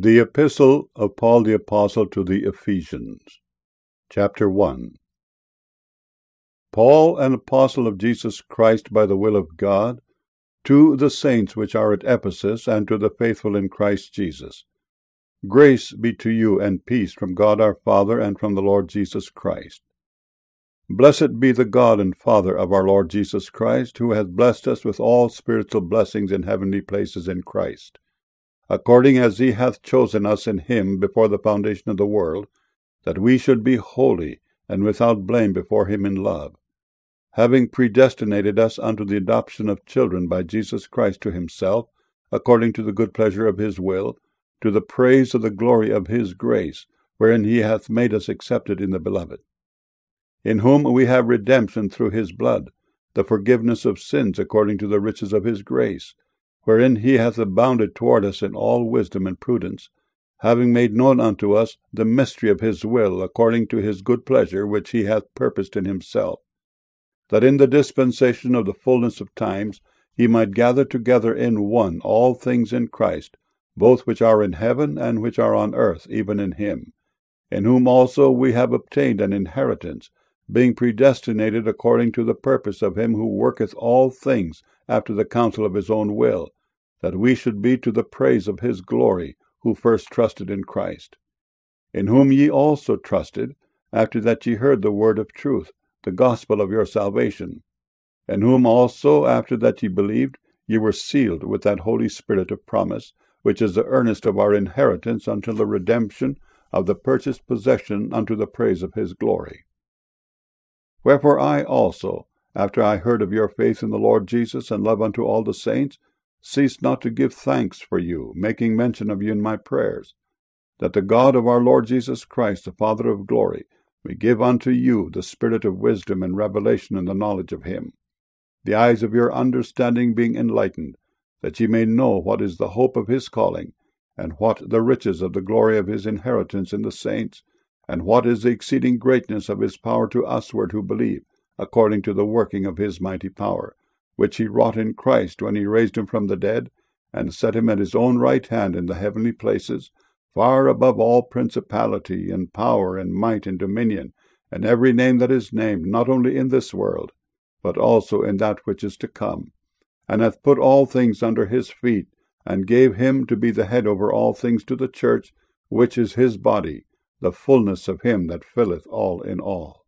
The Epistle of Paul the Apostle to the Ephesians, Chapter 1. Paul, an apostle of Jesus Christ by the will of God, to the saints which are at Ephesus, and to the faithful in Christ Jesus. Grace be to you and peace from God our Father and from the Lord Jesus Christ. Blessed be the God and Father of our Lord Jesus Christ, who hath blessed us with all spiritual blessings in heavenly places in Christ, according as he hath chosen us in him before the foundation of the world, that we should be holy and without blame before him in love, having predestinated us unto the adoption of children by Jesus Christ to himself, according to the good pleasure of his will, to the praise of the glory of his grace, wherein he hath made us accepted in the Beloved, in whom we have redemption through his blood, the forgiveness of sins according to the riches of his grace, wherein he hath abounded toward us in all wisdom and prudence, having made known unto us the mystery of his will, according to his good pleasure, which he hath purposed in himself, that in the dispensation of the fullness of times he might gather together in one all things in Christ, both which are in heaven and which are on earth, even in him, in whom also we have obtained an inheritance, being predestinated according to the purpose of him who worketh all things after the counsel of his own will, that we should be to the praise of his glory, who first trusted in Christ, in whom ye also trusted, after that ye heard the word of truth, the gospel of your salvation, in whom also, after that ye believed, ye were sealed with that Holy Spirit of promise, which is the earnest of our inheritance until the redemption of the purchased possession unto the praise of his glory. Wherefore I also, after I heard of your faith in the Lord Jesus and love unto all the saints, ceased not to give thanks for you, making mention of you in my prayers, that the God of our Lord Jesus Christ, the Father of glory, may give unto you the spirit of wisdom and revelation in the knowledge of him, the eyes of your understanding being enlightened, that ye may know what is the hope of his calling, and what the riches of the glory of his inheritance in the saints, and what is the exceeding greatness of his power to usward who believe, according to the working of his mighty power, which he wrought in Christ when he raised him from the dead, and set him at his own right hand in the heavenly places, far above all principality and power and might and dominion, and every name that is named, not only in this world, but also in that which is to come, and hath put all things under his feet, and gave him to be the head over all things to the church, which is his body, the fullness of him that filleth all in all.